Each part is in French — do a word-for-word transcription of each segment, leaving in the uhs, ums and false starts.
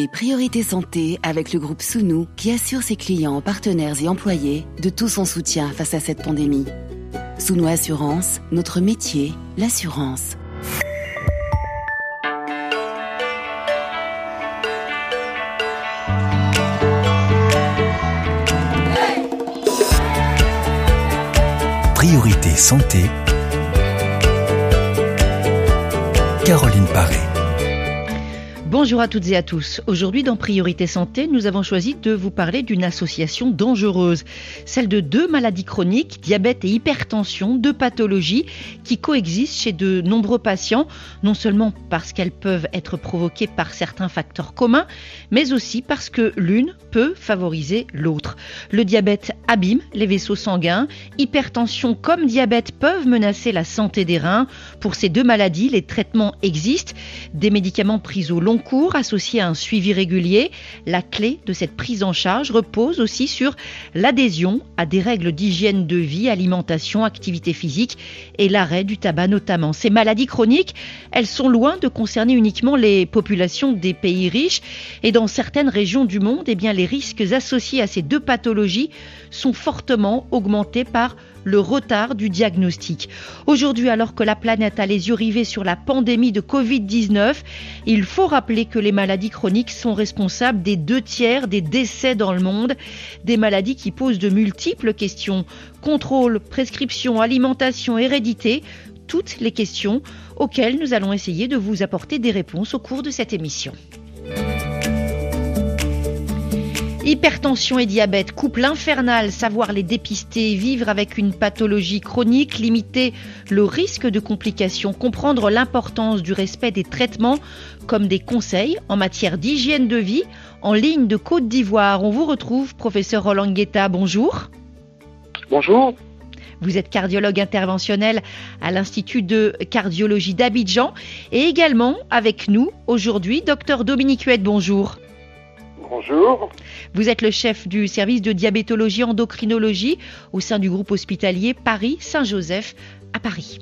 Écoutez Priorité Santé avec le groupe Sounou qui assure ses clients, partenaires et employés de tout son soutien face à cette pandémie. Sounou Assurance, notre métier, l'assurance. Priorité Santé, Caroline Paré. Bonjour à toutes et à tous. Aujourd'hui dans Priorité Santé, nous avons choisi de vous parler d'une association dangereuse, celle de deux maladies chroniques, diabète et hypertension, deux pathologies qui coexistent chez de nombreux patients, non seulement parce qu'elles peuvent être provoquées par certains facteurs communs, mais aussi parce que l'une peut favoriser l'autre. Le diabète abîme les vaisseaux sanguins, hypertension comme diabète peuvent menacer la santé des reins. Pour ces deux maladies, les traitements existent, des médicaments pris au long cours associés à un suivi régulier. La clé de cette prise en charge repose aussi sur l'adhésion à des règles d'hygiène de vie, alimentation, activité physique et l'arrêt du tabac notamment. Ces maladies chroniques, elles sont loin de concerner uniquement les populations des pays riches et dans certaines régions du monde, eh bien, les risques associés à ces deux pathologies sont fortement augmentés par le retard du diagnostic. Aujourd'hui, alors que la planète a les yeux rivés sur la pandémie de covid dix-neuf, il faut rappeler que les maladies chroniques sont responsables des deux tiers des décès dans le monde, des maladies qui posent de multiples questions. Contrôle, prescription, alimentation, hérédité, toutes les questions auxquelles nous allons essayer de vous apporter des réponses au cours de cette émission. Hypertension et diabète, couple infernal, savoir les dépister, vivre avec une pathologie chronique, limiter le risque de complications, comprendre l'importance du respect des traitements comme des conseils en matière d'hygiène de vie. En ligne de Côte d'Ivoire, on vous retrouve, professeur Roland Ngueta, bonjour. Bonjour. Vous êtes cardiologue interventionnel à l'Institut de cardiologie d'Abidjan et également avec nous aujourd'hui, docteur Dominique Huette, bonjour. Bonjour. Vous êtes le chef du service de diabétologie endocrinologie au sein du groupe hospitalier Paris-Saint-Joseph à Paris.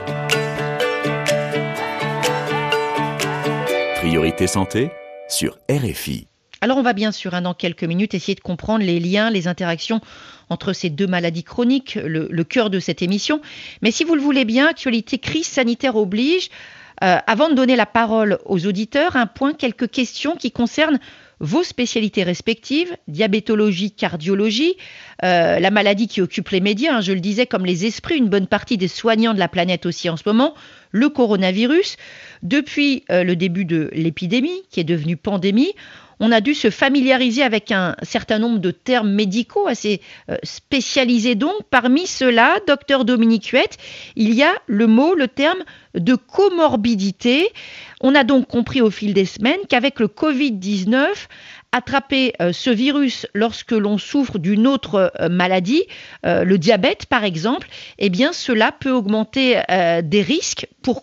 Priorité Santé sur R F I. Alors on va bien sûr hein, dans quelques minutes essayer de comprendre les liens, les interactions entre ces deux maladies chroniques, le, le cœur de cette émission. Mais si vous le voulez bien, actualité crise sanitaire oblige. Euh, avant de donner la parole aux auditeurs, un point, quelques questions qui concernent vos spécialités respectives, diabétologie, cardiologie, euh, la maladie qui occupe les médias, hein, je le disais, comme les esprits, une bonne partie des soignants de la planète aussi en ce moment, le coronavirus. Depuis euh, le début de l'épidémie, qui est devenue pandémie, on a dû se familiariser avec un certain nombre de termes médicaux assez euh, spécialisés donc. Parmi ceux-là, docteur Dominique Huette, il y a le mot, le terme de comorbidité. On a donc compris au fil des semaines qu'avec le covid dix-neuf, attraper euh, ce virus lorsque l'on souffre d'une autre euh, maladie, euh, le diabète par exemple, eh bien cela peut augmenter euh, des risques. Pourquoi ?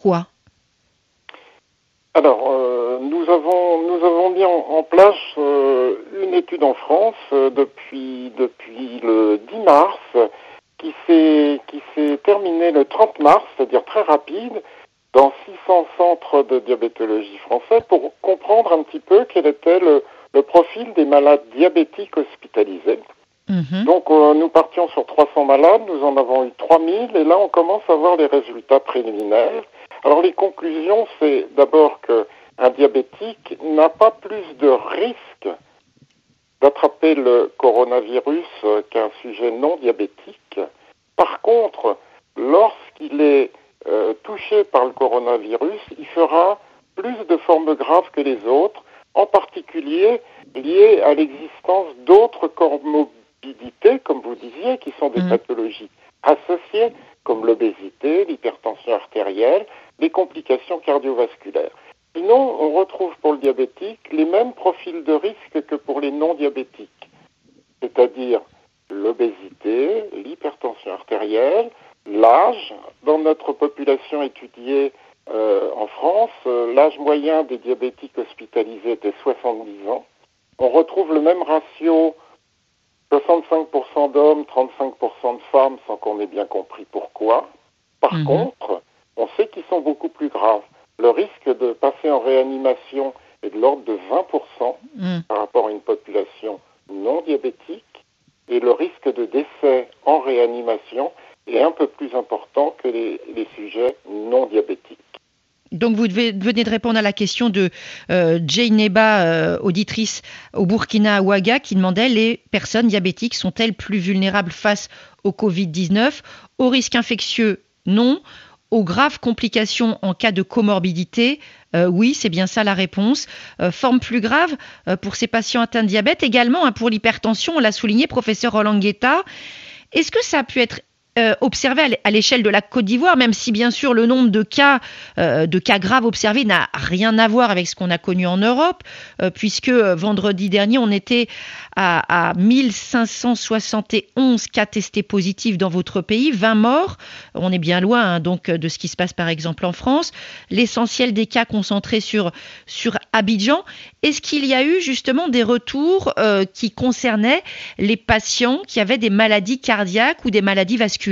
Alors, euh, nous avons nous avons mis en, en place euh, une étude en France euh, depuis depuis le dix mars qui s'est qui s'est terminée le trente mars, c'est-à-dire très rapide, dans six cents centres de diabétologie français pour comprendre un petit peu quel était le, le profil des malades diabétiques hospitalisés. Mmh. Donc, euh, nous partions sur trois cents malades, nous en avons eu trois mille et là, on commence à voir les résultats préliminaires. Alors, les conclusions, c'est d'abord qu'un diabétique n'a pas plus de risque d'attraper le coronavirus qu'un sujet non diabétique. Par contre, lorsqu'il est euh, touché par le coronavirus, il fera plus de formes graves que les autres, en particulier liées à l'existence d'autres comorbidités, comme vous disiez, qui sont des mmh. pathologies associées, comme l'obésité, l'hypertension artérielle, les complications cardiovasculaires. Sinon, on retrouve pour le diabétique les mêmes profils de risque que pour les non-diabétiques, c'est-à-dire l'obésité, l'hypertension artérielle, l'âge. Dans notre population étudiée euh, en France, euh, l'âge moyen des diabétiques hospitalisés était soixante-dix ans. On retrouve le même ratio, soixante-cinq pour cent d'hommes, trente-cinq pour cent de femmes, sans qu'on ait bien compris pourquoi. Par mmh. contre, on sait qu'ils sont beaucoup plus graves. Le risque de passer en réanimation est de l'ordre de vingt pour cent réanimation est un peu plus important que les, les sujets non diabétiques. Donc vous devez, venez de répondre à la question de euh, Jayneba, euh, auditrice au Burkina Ouaga, qui demandait: les personnes diabétiques sont-elles plus vulnérables face au covid dix-neuf? Au risque infectieux, non. Aux graves complications en cas de comorbidité, euh, oui, c'est bien ça la réponse. Euh, forme plus grave euh, pour ces patients atteints de diabète, également hein, pour l'hypertension, on l'a souligné, professeur Roland Guetta. Est-ce que ça a pu être Euh, observé à l'échelle de la Côte d'Ivoire, même si bien sûr le nombre de cas, euh, de cas graves observés n'a rien à voir avec ce qu'on a connu en Europe, euh, puisque euh, vendredi dernier on était à, à mille cinq cent soixante et onze cas testés positifs dans votre pays, vingt morts. On est bien loin hein, donc de ce qui se passe par exemple en France. L'essentiel des cas concentrés sur, sur Abidjan. Est-ce qu'il y a eu justement des retours euh, qui concernaient les patients qui avaient des maladies cardiaques ou des maladies vasculaires?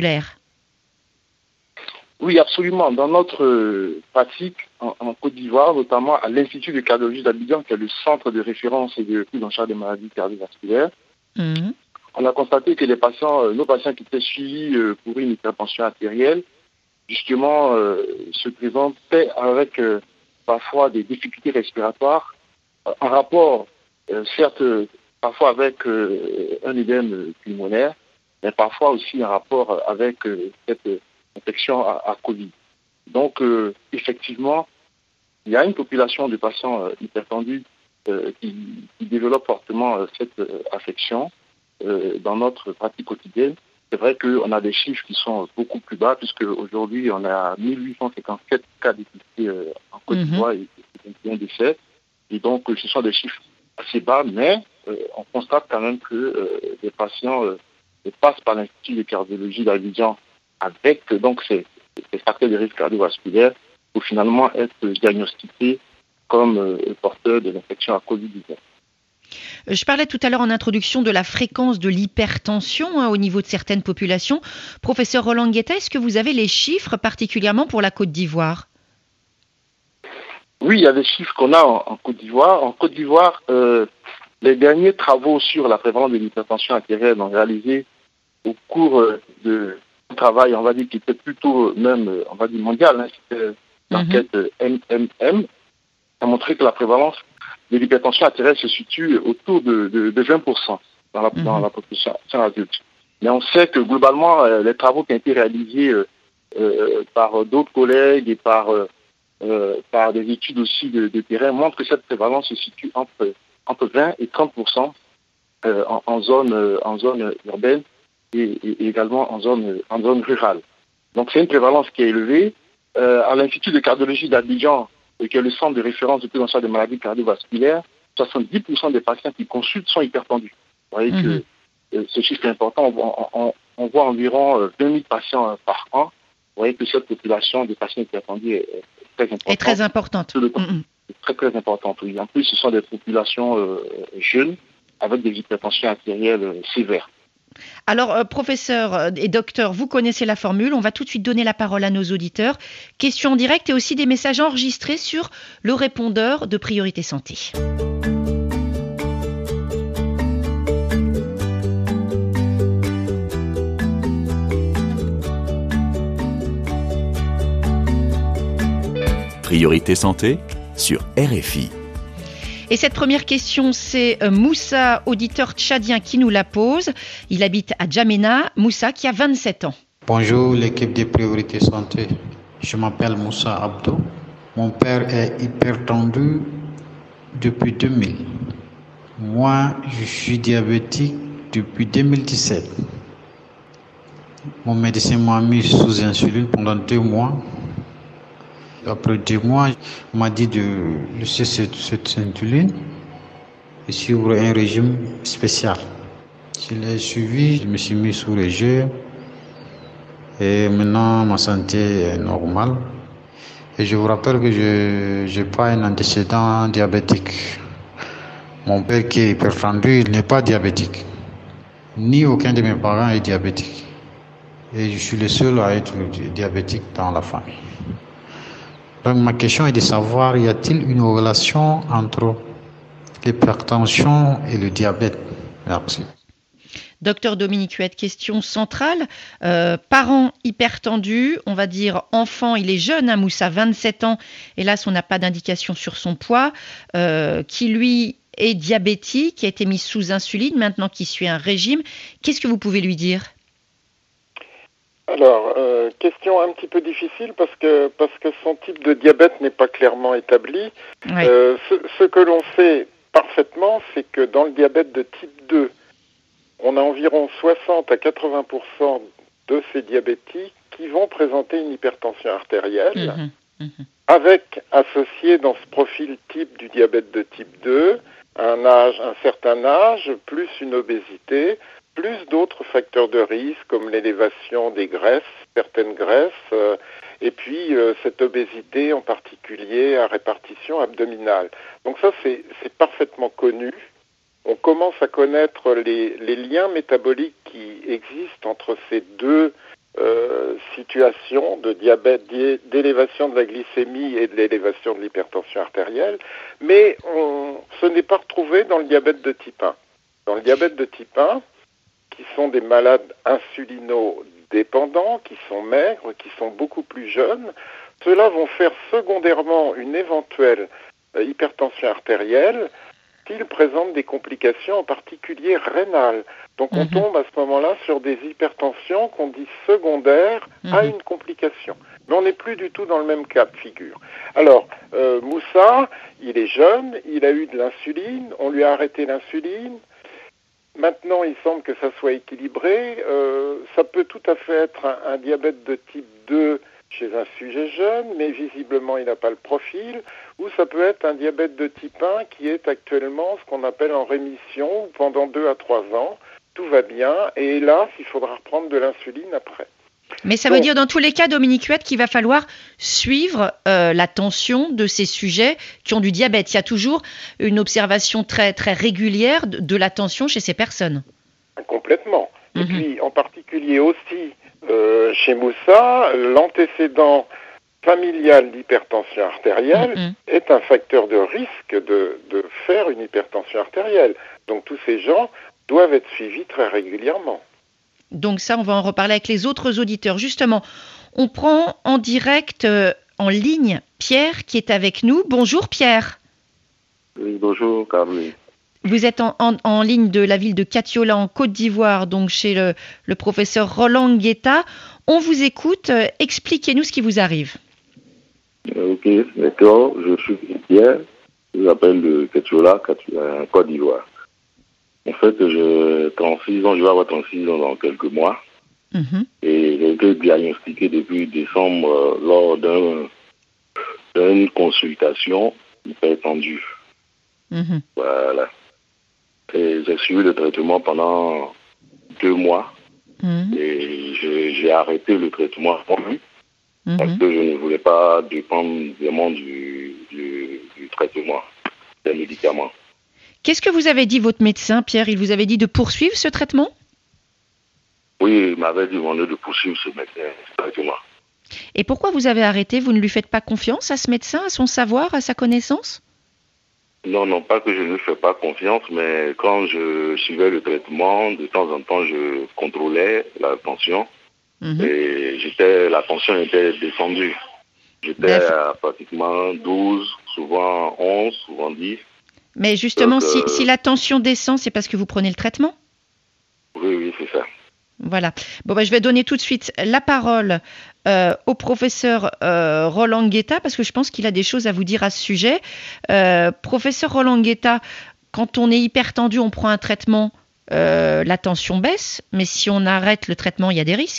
Oui, absolument. Dans notre euh, pratique en, en Côte d'Ivoire, notamment à l'Institut de cardiologie d'Abidjan, qui est le centre de référence et de prise en charge des maladies cardiovasculaires, mmh. on a constaté que les patients, euh, nos patients qui étaient suivis euh, pour une hypertension artérielle, justement, euh, se présentaient avec euh, parfois des difficultés respiratoires, euh, en rapport, euh, certes, euh, parfois avec euh, un édème pulmonaire, mais parfois aussi en rapport avec euh, cette euh, infection à, à Covid. Donc, euh, effectivement, il y a une population de patients euh, hypertendus euh, qui, qui développe fortement euh, cette euh, affection euh, dans notre pratique quotidienne. C'est vrai qu'on a des chiffres qui sont beaucoup plus bas, puisque aujourd'hui, on a mille huit cent cinquante-sept cas détectés euh, en Côte d'Ivoire mm-hmm. et vingt et un décès. Et donc, ce sont des chiffres assez bas, mais euh, on constate quand même que euh, les patients euh, passent par l'Institut de cardiologie d'Abidjan avec donc ces, ces facteurs de risque cardiovasculaire pour finalement être diagnostiqués comme euh, porteurs de l'infection à covid dix-neuf. Je parlais tout à l'heure en introduction de la fréquence de l'hypertension hein, au niveau de certaines populations. Professeur Roland Guetta, est-ce que vous avez les chiffres particulièrement pour la Côte d'Ivoire? Oui, il y a des chiffres qu'on a en, en Côte d'Ivoire. En Côte d'Ivoire, euh, les derniers travaux sur la prévalence de l'hypertension artérielle ont réalisé au cours euh, de travail, on va dire, qui était plutôt même, on va dire, mondial, hein, c'était l'enquête mm-hmm. M M M, a montré que la prévalence de l'hypertension artérielle se situe autour de, de, de vingt pour cent dans la, mm-hmm. dans la population adulte. Mais on sait que globalement, euh, les travaux qui ont été réalisés euh, euh, par d'autres collègues et par, euh, euh, par des études aussi de, de terrain montrent que cette prévalence se situe entre, entre vingt et trente pour cent euh, en, en, zone, euh, en zone urbaine et, et également en zone, en zone rurale. Donc c'est une prévalence qui est élevée. Euh, à l'Institut de cardiologie d'Abidjan, qui est le centre de référence de prise en charge des maladies cardiovasculaires, soixante-dix pour cent des patients qui consultent sont hypertendus. Vous voyez mmh. que euh, ce chiffre est important. On, on, on voit environ euh, vingt mille patients euh, par an. Vous voyez que cette population de patients hypertendus est, est très importante. Est très importante. Mmh. C'est très très importante, oui. En plus, ce sont des populations euh, jeunes avec des hypertensions artérielles euh, sévères. Alors, euh, professeur et docteur, vous connaissez la formule. On va tout de suite donner la parole à nos auditeurs. Questions en direct et aussi des messages enregistrés sur le répondeur de Priorité Santé. Priorité Santé sur R F I. Et cette première question, c'est Moussa, auditeur tchadien, qui nous la pose. Il habite à Djamena. Moussa, qui a vingt-sept ans. Bonjour, l'équipe de Priorité Santé. Je m'appelle Moussa Abdo. Mon père est hypertendu depuis deux mille. Moi, je suis diabétique depuis deux mille dix-sept. Mon médecin m'a mis sous insuline pendant deux mois. Après deux mois, on m'a dit de laisser cette, cette insuline et suivre un régime spécial. Je l'ai suivi, je me suis mis sous régime et maintenant ma santé est normale. Et je vous rappelle que je n'ai pas un antécédent diabétique. Mon père qui est hypertendu, il n'est pas diabétique. Ni aucun de mes parents est diabétique. Et je suis le seul à être diabétique dans la famille. Donc ma question est de savoir, y a-t-il une relation entre l'hypertension et le diabète? Merci. Docteur Dominique Huette, question centrale. Euh, parent hypertendu, on va dire enfant, il est jeune, hein, Moussa, vingt-sept ans. Hélas, on n'a pas d'indication sur son poids, euh, qui lui est diabétique, qui a été mis sous insuline, maintenant qui suit un régime. Qu'est-ce que vous pouvez lui dire ? Alors, euh, question un petit peu difficile parce que parce que son type de diabète n'est pas clairement établi. Oui. Euh, ce, ce que l'on sait parfaitement, c'est que dans le diabète de type deux, on a environ soixante à quatre-vingts pour cent de ces diabétiques qui vont présenter une hypertension artérielle, mmh, mmh. avec associé dans ce profil type du diabète de type deux, un âge, un certain âge, plus une obésité, plus d'autres facteurs de risque comme l'élévation des graisses, certaines graisses, euh, et puis euh, cette obésité en particulier à répartition abdominale. Donc ça, c'est, c'est parfaitement connu. On commence à connaître les, les liens métaboliques qui existent entre ces deux euh, situations de diabète, d'élévation de la glycémie et de l'élévation de l'hypertension artérielle, mais on, ce n'est pas retrouvé dans le diabète de type un. Dans le diabète de type un, qui sont des malades insulinodépendants, qui sont maigres, qui sont beaucoup plus jeunes, ceux-là vont faire secondairement une éventuelle euh, hypertension artérielle s'ils présentent des complications, en particulier rénales. Donc on mmh. tombe à ce moment-là sur des hypertensions qu'on dit secondaires mmh. à une complication. Mais on n'est plus du tout dans le même cas de figure. Alors, euh, Moussa, il est jeune, il a eu de l'insuline, on lui a arrêté l'insuline. Maintenant, il semble que ça soit équilibré. Euh, ça peut tout à fait être un, un diabète de type deux chez un sujet jeune, mais visiblement, il n'a pas le profil. Ou ça peut être un diabète de type un qui est actuellement ce qu'on appelle en rémission, où pendant deux à trois ans, tout va bien. Et hélas, il faudra reprendre de l'insuline après. Mais ça Donc, veut dire dans tous les cas, Dominique Huette, qu'il va falloir suivre euh, la tension de ces sujets qui ont du diabète. Il y a toujours une observation très, très régulière de, de la tension chez ces personnes. Complètement. Mm-hmm. Et puis, en particulier aussi, euh, chez Moussa, l'antécédent familial d'hypertension artérielle mm-hmm. est un facteur de risque de, de faire une hypertension artérielle. Donc, tous ces gens doivent être suivis très régulièrement. Donc ça, on va en reparler avec les autres auditeurs. Justement, on prend en direct, euh, en ligne, Pierre qui est avec nous. Bonjour Pierre. Oui, bonjour Caroline. Vous êtes en, en, en ligne de la ville de Katiola en Côte d'Ivoire, donc chez le, le professeur Roland Ngueta. On vous écoute. Euh, expliquez-nous ce qui vous arrive. Ok, d'accord. Je suis Pierre. Je m'appelle de Katiola, Katiola, en Côte d'Ivoire. En fait, j'ai trente-six ans, je vais avoir trente-six ans dans quelques mois. Mmh. Et j'ai été diagnostiqué depuis décembre euh, lors d'un, d'une consultation hypertendue. Mmh. Voilà. Et j'ai suivi le traitement pendant deux mois. Mmh. Et j'ai, j'ai arrêté le traitement mmh. parce que je ne voulais pas dépendre vraiment du, du, du traitement, des médicaments. Qu'est-ce que vous avez dit votre médecin, Pierre ? Il vous avait dit de poursuivre ce traitement ? Oui, il m'avait demandé de poursuivre ce, médecin, ce traitement. Et pourquoi vous avez arrêté ? Vous ne lui faites pas confiance à ce médecin, à son savoir, à sa connaissance ? Non, non, pas que je ne lui fais pas confiance, mais quand je suivais le traitement, de temps en temps, je contrôlais la tension. Mmh. Et j'étais, la tension était descendue. J'étais D'accord. à pratiquement douze, souvent onze, souvent dix. Mais justement, Donc, euh... si, si la tension descend, c'est parce que vous prenez le traitement ? Oui, oui, c'est ça. Voilà. Bon, bah, je vais donner tout de suite la parole euh, au professeur euh, Roland Ngueta, parce que je pense qu'il a des choses à vous dire à ce sujet. Euh, professeur Roland Ngueta, quand on est hyper tendu, on prend un traitement, euh, la tension baisse, mais si on arrête le traitement, il y a des risques ?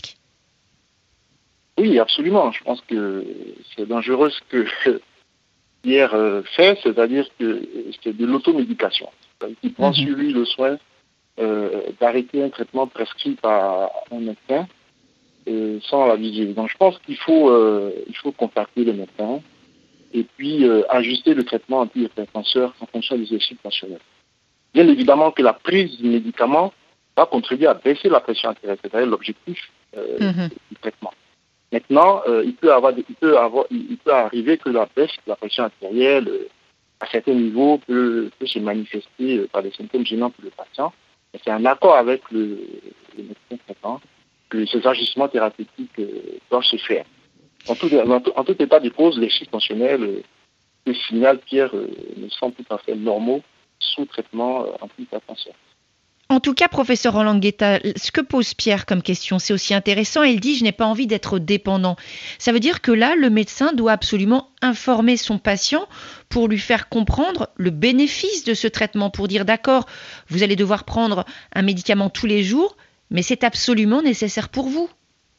Oui, absolument. Je pense que c'est dangereux ce que Pierre euh, fait, c'est-à-dire que c'est de l'automédication. Il prend mmh. sur lui le soin euh, d'arrêter un traitement prescrit par un médecin euh, sans la viser. Donc je pense qu'il faut, euh, il faut contacter le médecin et puis euh, ajuster le traitement antihypertenseur en fonction des effets tensionnels. Bien évidemment que la prise du médicament va contribuer à baisser la pression artérielle, c'est-à-dire l'objectif euh, mmh. du traitement. Maintenant, euh, il peut avoir, il peut avoir, il peut arriver que la baisse de la pression artérielle, euh, à certains niveaux, peut, peut se manifester euh, par des symptômes gênants pour le patient. C'est un accord avec le, le médecin traitant que ces ajustements thérapeutiques euh, doivent se faire. En tout, en, tout, en tout état de cause, les chiffres mentionnels euh, que signale Pierre euh, me semblent tout à fait normaux sous traitement euh, antihypertension. En tout cas, professeur Roland Ngueta, ce que pose Pierre comme question, c'est aussi intéressant. Il dit « je n'ai pas envie d'être dépendant ». Ça veut dire que là, le médecin doit absolument informer son patient pour lui faire comprendre le bénéfice de ce traitement, pour dire « d'accord, vous allez devoir prendre un médicament tous les jours, mais c'est absolument nécessaire pour vous ».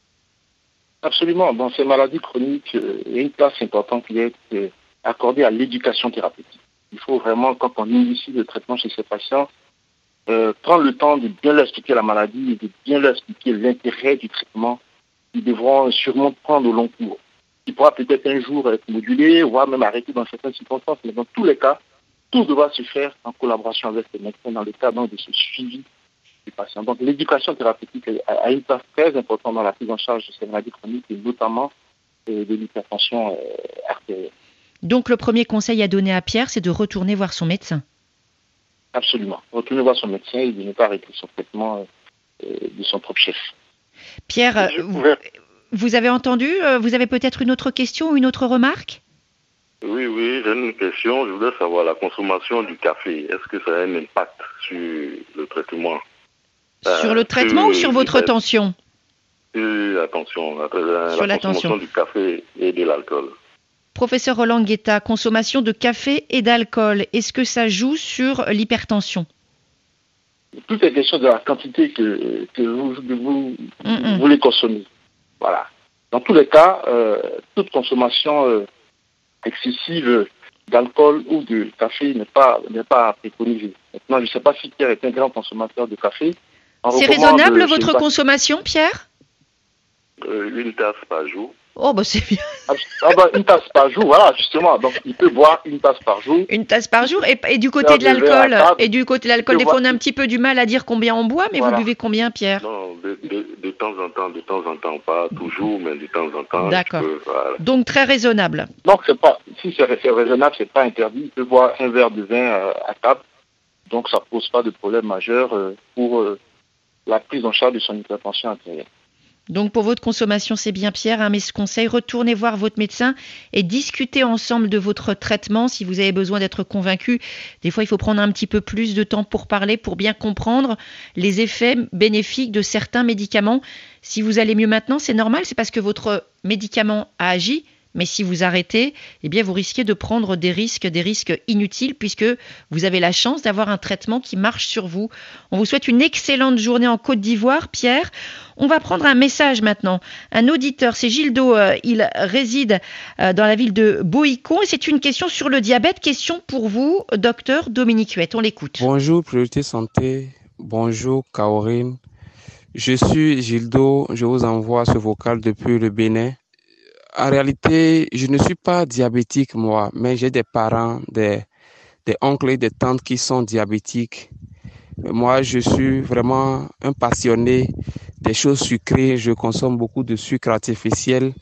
Absolument. Dans ces maladies chroniques, il y a une place importante qui est accordée à l'éducation thérapeutique. Il faut vraiment, quand on initie le traitement chez ces patients, Euh, prendre le temps de bien leur expliquer la maladie et de bien leur expliquer l'intérêt du traitement. Ils devront sûrement prendre au long cours. Il pourra peut-être un jour être modulé, voire même arrêté dans certaines circonstances, mais dans tous les cas, tout devra se faire en collaboration avec les médecins dans le cadre de ce suivi du patient. Donc l'éducation thérapeutique a une place très importante dans la prise en charge de ces maladies chroniques et notamment euh, de l'hypertension euh, artérielle. Donc le premier conseil à donner à Pierre, c'est de retourner voir son médecin. Absolument. Retourner voir son médecin et de ne pas arrêter son traitement euh, de son propre chef. Pierre, vous, vous avez entendu, vous avez peut-être une autre question ou une autre remarque ? Oui, oui, j'ai une question. Je voudrais savoir la consommation du café. Est-ce que ça a un impact sur le traitement ? Sur euh, le traitement ou sur votre tension ? Sur la tension. La, la, sur la la consommation tension. du café et de l'alcool. Professeur Roland Ngueta, consommation de café et d'alcool, est-ce que ça joue sur l'hypertension ? Tout est question de la quantité que, que vous, que vous mm-hmm. voulez consommer. Voilà. Dans tous les cas, euh, toute consommation euh, excessive d'alcool ou de café n'est pas, n'est pas préconisée. Maintenant, je ne sais pas si Pierre est un grand consommateur de café. On C'est raisonnable votre consommation, Pierre ? euh, Une tasse par jour. Oh, bah c'est bien. Ah bah, une tasse par jour, voilà, justement. Donc, il peut boire une tasse par jour. Une tasse par jour. Et, et du côté de l'alcool, et du côté de l'alcool, des fois, on a un petit peu du mal à dire combien on boit, mais voilà. Vous buvez combien, Pierre ? Non, de, de, de temps en temps, de temps en temps, pas toujours, mais de temps en temps. D'accord. Peux, voilà. Donc, très raisonnable. Donc, c'est pas, si c'est, c'est raisonnable, c'est pas interdit. Il peut boire un verre de vin euh, à table. Donc, ça pose pas de problème majeur euh, pour euh, la prise en charge de son hypertension artérielle. Donc pour votre consommation, c'est bien Pierre, hein, mais ce conseil, retournez voir votre médecin et discutez ensemble de votre traitement si vous avez besoin d'être convaincu. Des fois, il faut prendre un petit peu plus de temps pour parler, pour bien comprendre les effets bénéfiques de certains médicaments. Si vous allez mieux maintenant, c'est normal, c'est parce que votre médicament a agi. Mais si vous arrêtez, eh bien vous risquez de prendre des risques, des risques inutiles puisque vous avez la chance d'avoir un traitement qui marche sur vous. On vous souhaite une excellente journée en Côte d'Ivoire, Pierre. On va prendre un message maintenant. Un auditeur, c'est Gildo, euh, il réside euh, dans la ville de Boïcon et c'est une question sur le diabète. Question pour vous, docteur Dominique Huette. On l'écoute. Bonjour, Priorité Santé. Bonjour, Kaorine. Je suis Gildo. Je vous envoie ce vocal depuis le Bénin. En réalité, je ne suis pas diabétique, moi, mais j'ai des parents, des, des oncles et des tantes qui sont diabétiques. Moi, je suis vraiment un passionné des choses sucrées. Je consomme beaucoup de sucre artificiel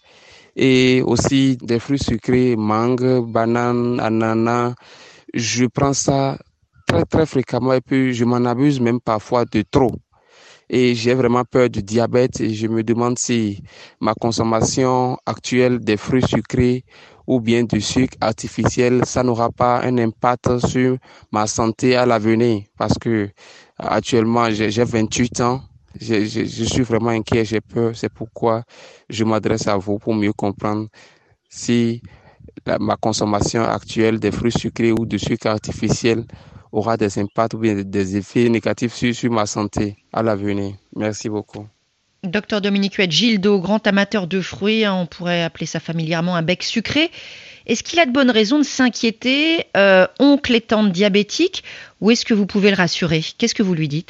et aussi des fruits sucrés, mangue, banane, ananas. Je prends ça très, très fréquemment et puis je m'en abuse même parfois de trop. Et j'ai vraiment peur du diabète et je me demande si ma consommation actuelle des fruits sucrés ou bien du sucre artificiel, ça n'aura pas un impact sur ma santé à l'avenir. Parce que actuellement, j'ai, j'ai vingt-huit ans, je, je, je suis vraiment inquiet, j'ai peur. C'est pourquoi je m'adresse à vous pour mieux comprendre si la, ma consommation actuelle des fruits sucrés ou du sucre artificiel aura des impacts ou bien des effets négatifs sur, sur ma santé à l'avenir. Merci beaucoup. Docteur Dominique Huette, Gildo, grand amateur de fruits, hein, on pourrait appeler ça familièrement un bec sucré. Est-ce qu'il a de bonnes raisons de s'inquiéter, euh, oncle et tante diabétique, ou est-ce que vous pouvez le rassurer ? Qu'est-ce que vous lui dites ?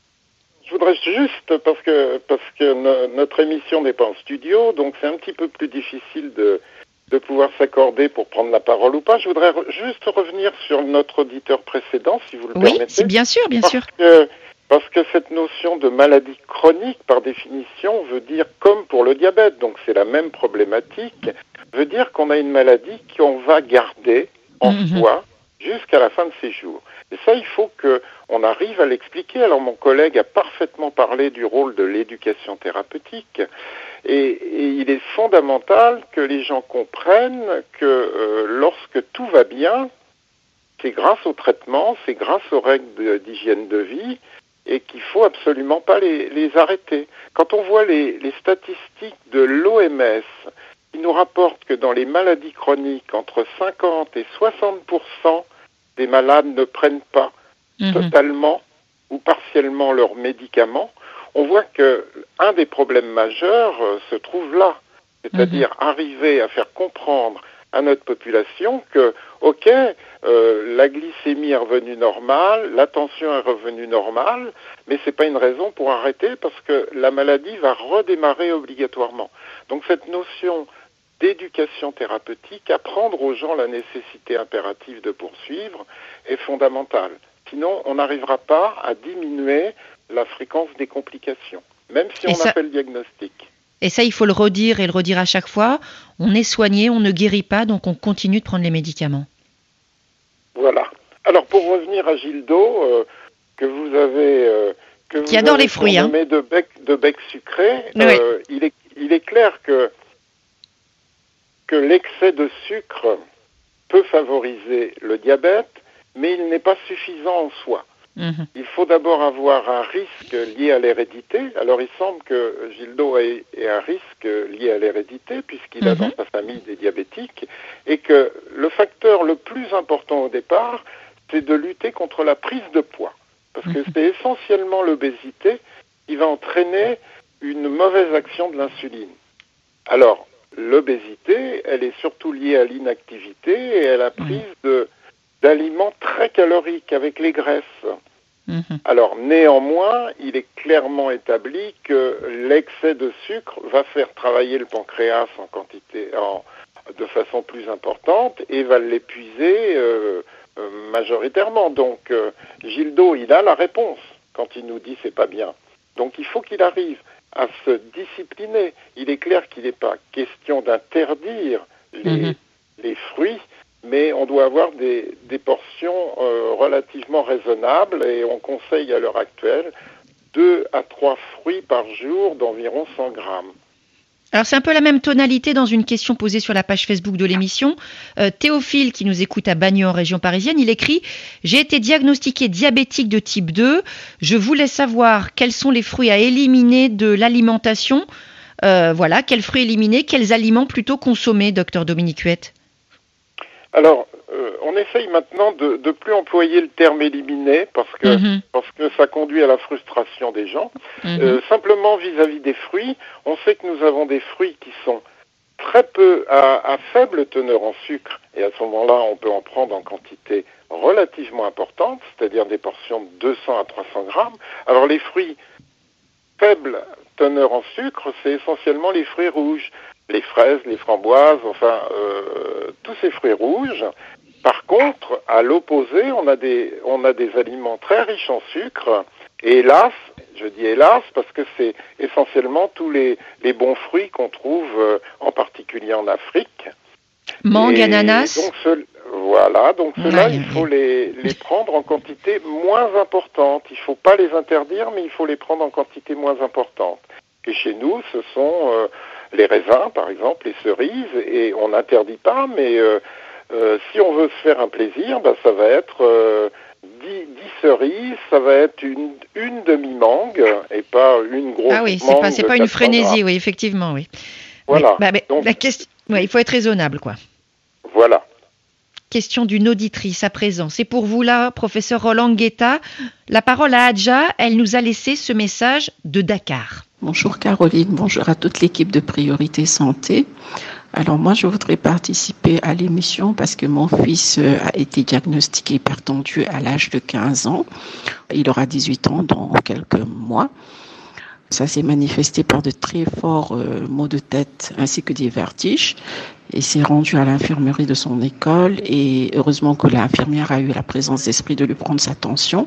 Je voudrais juste, parce que, parce que no, notre émission n'est pas en studio, donc c'est un petit peu plus difficile de... de pouvoir s'accorder pour prendre la parole ou pas. Je voudrais re- juste revenir sur notre auditeur précédent, si vous le oui, permettez. Oui, bien sûr, bien parce sûr. Que, parce que cette notion de maladie chronique, par définition, veut dire, comme pour le diabète, donc c'est la même problématique, veut dire qu'on a une maladie qu'on va garder en mm-hmm. soi jusqu'à la fin de ses jours. Et ça, il faut qu'on arrive à l'expliquer. Alors mon collègue a parfaitement parlé du rôle de l'éducation thérapeutique. Et, et il est fondamental que les gens comprennent que euh, lorsque tout va bien, c'est grâce au traitement, c'est grâce aux règles d'hygiène de vie, et qu'il ne faut absolument pas les, les arrêter. Quand on voit les, les statistiques de l'O M S, qui nous rapportent que dans les maladies chroniques, entre cinquante et soixante pour cent des malades ne prennent pas mmh. totalement ou partiellement leurs médicaments, on voit qu'un des problèmes majeurs euh, se trouve là, c'est-à-dire mmh. arriver à faire comprendre à notre population que, ok, euh, la glycémie est revenue normale, la tension est revenue normale, mais c'est pas une raison pour arrêter parce que la maladie va redémarrer obligatoirement. Donc cette notion d'éducation thérapeutique, apprendre aux gens la nécessité impérative de poursuivre est fondamentale. Sinon, on n'arrivera pas à diminuer la fréquence des complications, même si on ça... a fait le diagnostic. Et ça, il faut le redire et le redire à chaque fois. On est soigné, on ne guérit pas, donc on continue de prendre les médicaments. Voilà. Alors, pour revenir à Gildo, euh, que vous avez... Euh, que Qui vous adore avez les fruits, hein. de bec, de bec sucré, oui. euh, il, est, il est clair que, que l'excès de sucre peut favoriser le diabète, mais il n'est pas suffisant en soi. Mmh. Il faut d'abord avoir un risque lié à l'hérédité. Alors il semble que Gildo ait, ait un risque lié à l'hérédité puisqu'il mmh. a dans sa famille des diabétiques et que le facteur le plus important au départ, c'est de lutter contre la prise de poids. Parce mmh. que c'est essentiellement l'obésité qui va entraîner une mauvaise action de l'insuline. Alors l'obésité, elle est surtout liée à l'inactivité et à la prise mmh. de d'aliments très caloriques avec les graisses. Mmh. Alors néanmoins, il est clairement établi que l'excès de sucre va faire travailler le pancréas en quantité, en, de façon plus importante et va l'épuiser euh, euh, majoritairement. Donc euh, Gildo, il a la réponse quand il nous dit c'est pas bien. Donc il faut qu'il arrive à se discipliner. Il est clair qu'il n'est pas question d'interdire les, mmh. les fruits, mais on doit avoir des, des portions euh, relativement raisonnables et on conseille à l'heure actuelle deux à trois fruits par jour d'environ cent grammes. Alors c'est un peu la même tonalité dans une question posée sur la page Facebook de l'émission. Euh, Théophile, qui nous écoute à Bagneux en région parisienne, il écrit « J'ai été diagnostiqué diabétique de type deux. Je voulais savoir quels sont les fruits à éliminer de l'alimentation. Euh, voilà, quels fruits éliminer, quels aliments plutôt consommer, docteur Dominique Huette ?» Alors, euh, on essaye maintenant de ne plus employer le terme éliminer parce que, mmh. parce que ça conduit à la frustration des gens. Mmh. Euh, simplement vis-à-vis des fruits, on sait que nous avons des fruits qui sont très peu, à, à faible teneur en sucre, et à ce moment-là, on peut en prendre en quantité relativement importante, c'est-à-dire des portions de deux cents à trois cents grammes. Alors les fruits faible teneur en sucre, c'est essentiellement les fruits rouges. Les fraises, les framboises, enfin, euh, tous ces fruits rouges. Par contre, à l'opposé, on a des, on a des aliments très riches en sucre. Et hélas, je dis hélas, parce que c'est essentiellement tous les, les bons fruits qu'on trouve, euh, en particulier en Afrique. Mangue, et ananas. Donc, ce, voilà, donc ceux-là, ouais, il faut les, les prendre en quantité moins importante. Il ne faut pas les interdire, mais il faut les prendre en quantité moins importante. Et chez nous, ce sont euh, les raisins, par exemple, les cerises, et on n'interdit pas, mais euh, euh, si on veut se faire un plaisir, ben, ça va être euh, dix, dix cerises, ça va être une, une demi-mangue, et pas une grosse mangue. Ah oui, c'est pas, c'est pas une frénésie, oui, effectivement, oui. Voilà. Mais, bah, mais, Donc, la question, ouais, il faut être raisonnable, quoi. Voilà. Question d'une auditrice à présent. C'est pour vous là, professeur Roland Guetta. La parole à Adja, elle nous a laissé ce message de Dakar. Bonjour Caroline, bonjour à toute l'équipe de Priorité Santé. Alors moi je voudrais participer à l'émission parce que mon fils a été diagnostiqué hypertendu à l'âge de quinze ans. Il aura dix-huit ans dans quelques mois. Ça s'est manifesté par de très forts euh, maux de tête ainsi que des vertiges. Il s'est rendu à l'infirmerie de son école et heureusement que l'infirmière a eu la présence d'esprit de lui prendre sa tension.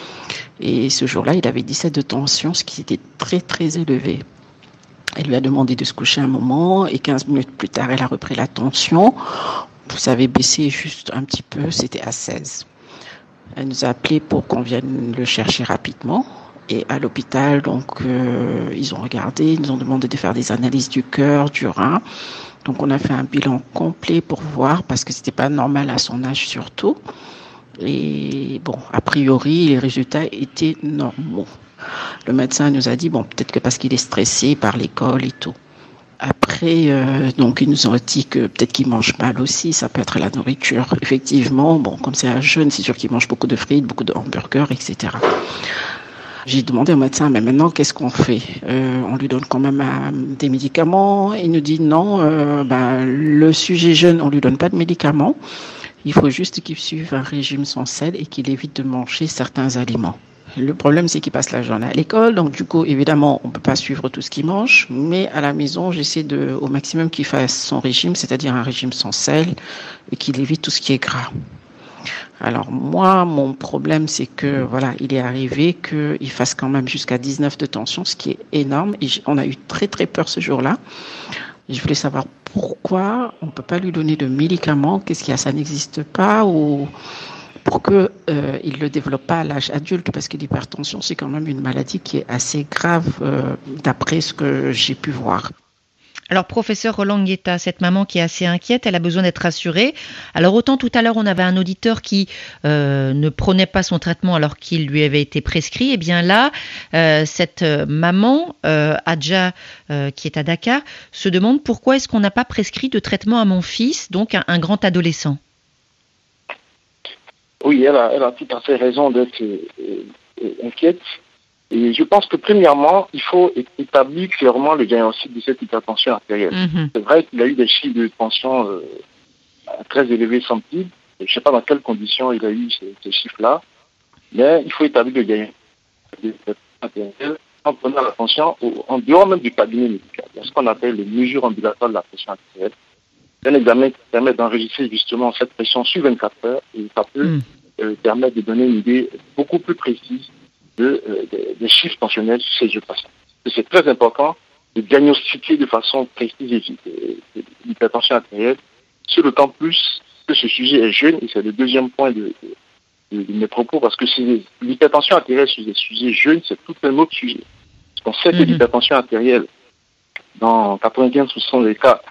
Et ce jour-là, il avait dix-sept de tension, ce qui était très très élevé. Elle lui a demandé de se coucher un moment et quinze minutes plus tard, elle a repris la tension. Ça avait baissé juste un petit peu, c'était à seize. Elle nous a appelé pour qu'on vienne le chercher rapidement. Et à l'hôpital, donc, euh, ils ont regardé, ils nous ont demandé de faire des analyses du cœur, du rein. Donc, on a fait un bilan complet pour voir, parce que c'était pas normal à son âge surtout. Et bon, a priori, les résultats étaient normaux. Le médecin nous a dit, bon, peut-être que parce qu'il est stressé par l'école et tout. Après, euh, donc, ils nous ont dit que peut-être qu'il mange mal aussi, ça peut être la nourriture. Effectivement, bon, comme c'est un jeune, c'est sûr qu'il mange beaucoup de frites, beaucoup de hamburgers, et cetera. J'ai demandé au médecin, mais maintenant, qu'est-ce qu'on fait euh, On lui donne quand même euh, des médicaments. Il nous dit non, euh, ben, le sujet jeune, on lui donne pas de médicaments. Il faut juste qu'il suive un régime sans sel et qu'il évite de manger certains aliments. Le problème, c'est qu'il passe la journée à l'école, donc du coup, évidemment, on peut pas suivre tout ce qu'il mange, mais à la maison, j'essaie de, au maximum qu'il fasse son régime, c'est-à-dire un régime sans sel, et qu'il évite tout ce qui est gras. Alors moi, mon problème, c'est que voilà, il est arrivé qu'il fasse quand même jusqu'à dix-neuf de tension, ce qui est énorme. Et on a eu très très peur ce jour-là. Et je voulais savoir pourquoi on ne peut pas lui donner de médicaments, qu'est-ce qu'il y a, ça n'existe pas, ou pour qu'il euh, ne le développe pas à l'âge adulte, parce que l'hypertension, c'est quand même une maladie qui est assez grave, euh, d'après ce que j'ai pu voir. Alors, professeur Roland Nguetta, cette maman qui est assez inquiète, elle a besoin d'être rassurée. Alors, autant tout à l'heure, on avait un auditeur qui euh, ne prenait pas son traitement alors qu'il lui avait été prescrit. Eh bien là, euh, cette maman, euh, Adja, euh, qui est à Dakar, se demande pourquoi est-ce qu'on n'a pas prescrit de traitement à mon fils, donc un, un grand adolescent. Oui, elle a, elle a tout à fait raison d'être euh, euh, inquiète. Et je pense que premièrement, il faut établir clairement le diagnostic de cette hypertension artérielle. Mm-hmm. C'est vrai qu'il a eu des chiffres de tension euh, très élevés, semble-t-il. Je ne sais pas dans quelles conditions il a eu ces, ces chiffres-là, mais il faut établir le diagnostic de l'hypertension artérielle en prenant l'attention en dehors même du cabinet médical. Il y a ce qu'on appelle les mesures ambulatoires de la pression artérielle. C'est un examen qui permet d'enregistrer justement cette pression sur vingt-quatre heures et ça peut mm. euh, permettre de donner une idée beaucoup plus précise De, euh, de, de chiffres tensionnels sur ces jeunes patients. C'est très important de diagnostiquer de façon précise l'hypertension artérielle, sur le temps plus que ce sujet est jeune, et c'est le deuxième point de, de, de mes propos, parce que l'hypertension artérielle sur des sujets jeunes, c'est tout un autre sujet. Parce qu'on sait que mm-hmm. l'hypertension artérielle, dans quatre-vingt-quinze pour cent des cas,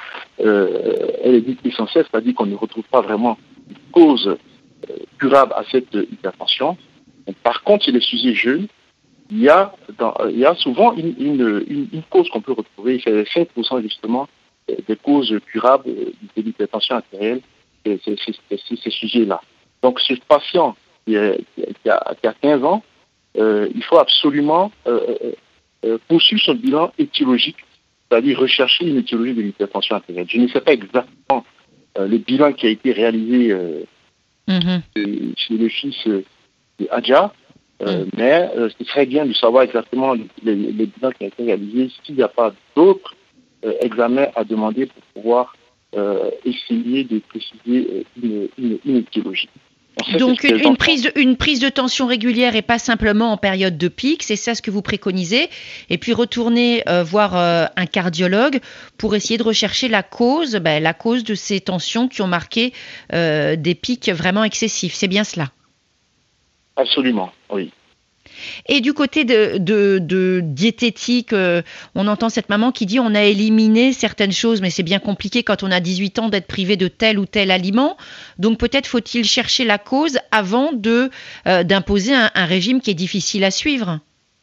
euh, elle est dite essentielle, c'est-à-dire qu'on ne retrouve pas vraiment une cause euh, curable à cette euh, hypertension. Par contre, chez les sujets jeunes, il y a, dans, il y a souvent une, une, une, une cause qu'on peut retrouver, c'est cinq pour cent justement des causes curables de l'hypertension artérielle, c'est, c'est, c'est, c'est ces sujets-là. Donc, ce patient qui a, qui a, qui a quinze ans, euh, il faut absolument euh, euh, poursuivre son bilan étiologique, c'est-à-dire rechercher une étiologie de l'hypertension artérielle. Je ne sais pas exactement euh, le bilan qui a été réalisé euh, mm-hmm. chez le fils euh, Adja, euh, mm. mais euh, ce serait bien de savoir exactement les, les bilans qui ont été réalisés, s'il n'y a pas d'autres euh, examens à demander pour pouvoir euh, essayer de préciser euh, une, une, une étiologie. Donc une, une, prise de, une prise de tension régulière et pas simplement en période de pic, c'est ça ce que vous préconisez, et puis retourner euh, voir euh, un cardiologue pour essayer de rechercher la cause, ben, la cause de ces tensions qui ont marqué euh, des pics vraiment excessifs, c'est bien cela? Absolument, oui. Et du côté de, de, de diététique, euh, on entend cette maman qui dit on a éliminé certaines choses, mais c'est bien compliqué quand on a dix-huit ans d'être privé de tel ou tel aliment. Donc peut-être faut-il chercher la cause avant de, euh, d'imposer un, un régime qui est difficile à suivre.